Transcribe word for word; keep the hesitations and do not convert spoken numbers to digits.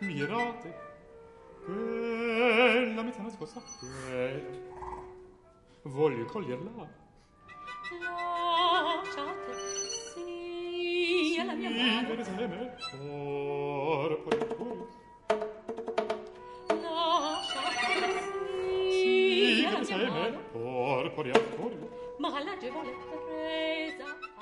mirate, quella metà nascosta, quella. Voglio coglierla. Lasciate, sì, è la mia mano. Gerusalemme, or, poi, Lasciate, sì, sì, è la mia Gerusalemme, mano. or, poi, Ma l'agevole presa